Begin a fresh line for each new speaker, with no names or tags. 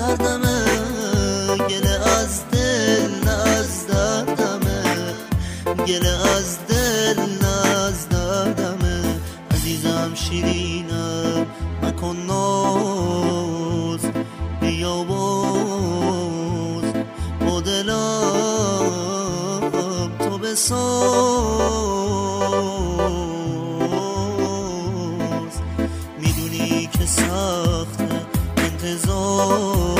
دردمه، گله از دل نه از دردمه، گله از دل نه از دردمه. عزیزم شیرینم مکن ناز، بیا باز با دلم تو بساز. میدونی که سخته انتظار،